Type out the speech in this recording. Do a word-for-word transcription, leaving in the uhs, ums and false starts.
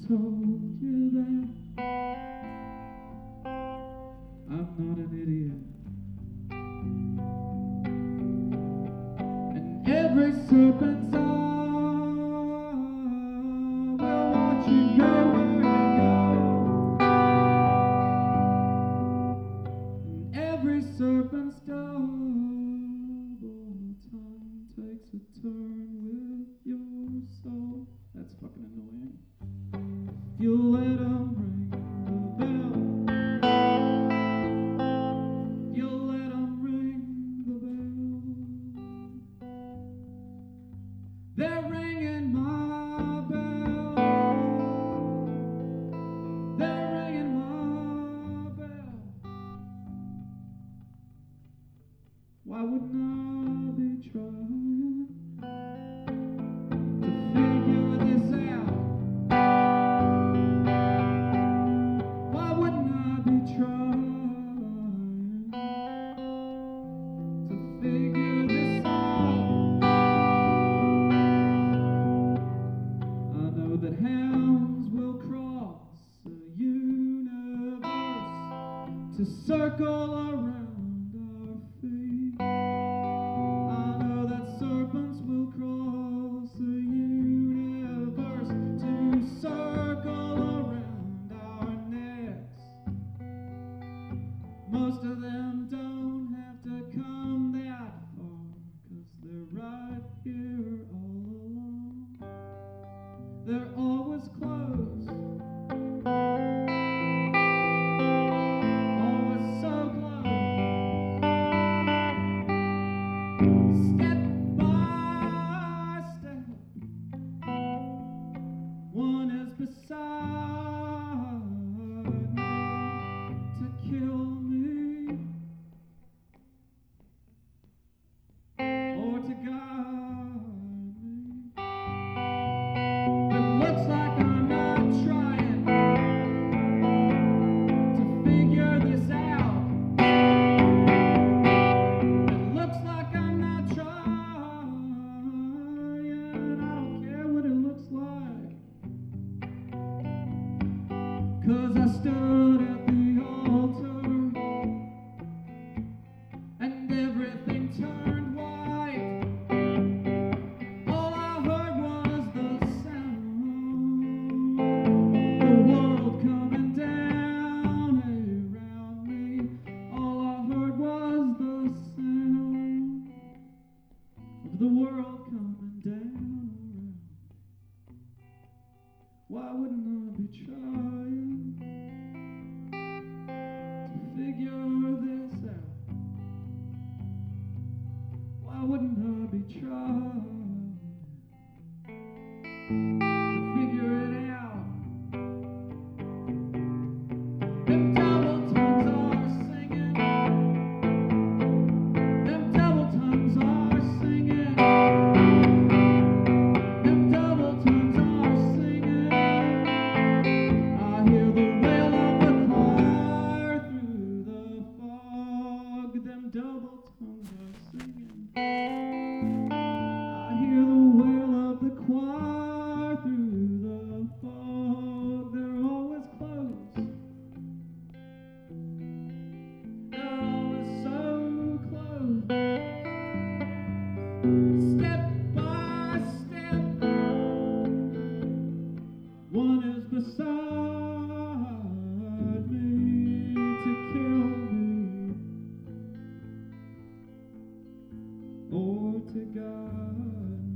told you that I'm not an idiot. And every serpent's eye will watch you go where you go. And every serpent's double tongue takes a turn with your soul. That's fucking annoying. You let 'em ring the bell. You let 'em ring the bell. They're ringing my bell. They're ringing my bell. Why wouldn't I be trying to figure this out? Why wouldn't I be trying to figure this out? I know that hounds will cross a universe to circle around our feet. I know that serpents will cross a universe to circle around our necks. Most of them don't have to come that far, 'cause they're right here all along. They're always close, always so close. Step by step, one is beside me to kill me or to guide me. It looks like I'm not trying to figure this out. It looks like I'm not trying. I don't care what it looks like, 'cause I stood at the altar and everything turned white. All I heard was the sound of the world coming down around me. All I heard was the sound of the world coming down around. Why wouldn't I be trying to figure this out? Why wouldn't I be trying to figure it out? Them double tongues are singing. Them double tongues are singing. Them double tongues are singing. I hear the wail of the choir through the fog. Them double tongues are singing. I hear the wail of the choir through the fog. They're always close. They're always so close. Step by step, one is beside me to kill me or to guide me.